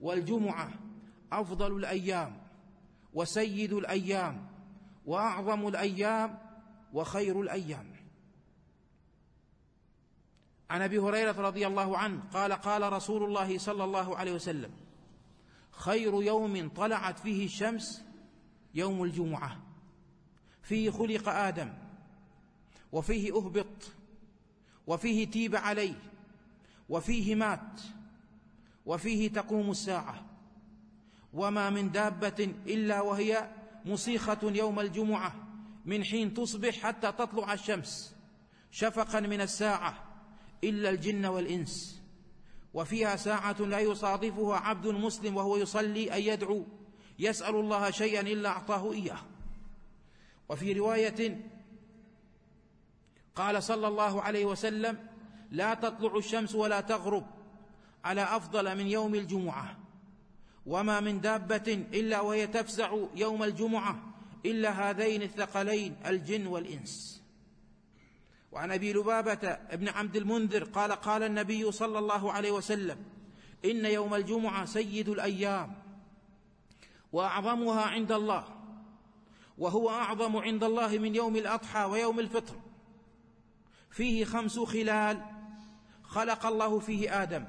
والجمعة أفضل الأيام وسيد الأيام وأعظم الأيام وخير الأيام. عن أبي هريرة رضي الله عنه قال قال رسول الله صلى الله عليه وسلم: خير يوم طلعت فيه الشمس يوم الجمعة، فيه خلق آدم، وفيه أهبط، وفيه تيب عليه، وفيه مات، وفيه تقوم الساعة، وما من دابة إلا وهي مصيخة يوم الجمعة من حين تصبح حتى تطلع الشمس شفقا من الساعة إلا الجن والإنس، وفيها ساعة لا يصادفها عبد مسلم وهو يصلي أن يدعو يسأل الله شيئا إلا أعطاه إياه. وفي رواية قال صلى الله عليه وسلم: لا تطلع الشمس ولا تغرب على أفضل من يوم الجمعة، وما من دابة إلا وهي تفزع يوم الجمعة إلا هذين الثقلين الجن والإنس. وعن أبي لبابة ابن عبد المنذر قال قال النبي صلى الله عليه وسلم: إن يوم الجمعة سيد الأيام وأعظمها عند الله، وهو أعظم عند الله من يوم الأضحى ويوم الفطر، فيه 5 خلال: خلق الله فيه آدم،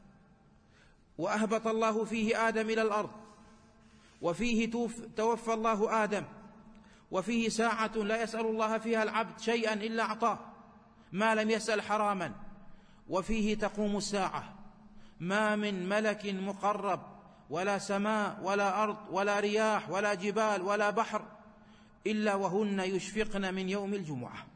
وأهبط الله فيه آدم إلى الأرض، وفيه توفى الله آدم، وفيه ساعة لا يسأل الله فيها العبد شيئا إلا أعطاه ما لم يسأل حراما، وفيه تقوم الساعة، ما من ملك مقرب ولا سماء ولا أرض ولا رياح ولا جبال ولا بحر إلا وهن يشفقن من يوم الجمعة.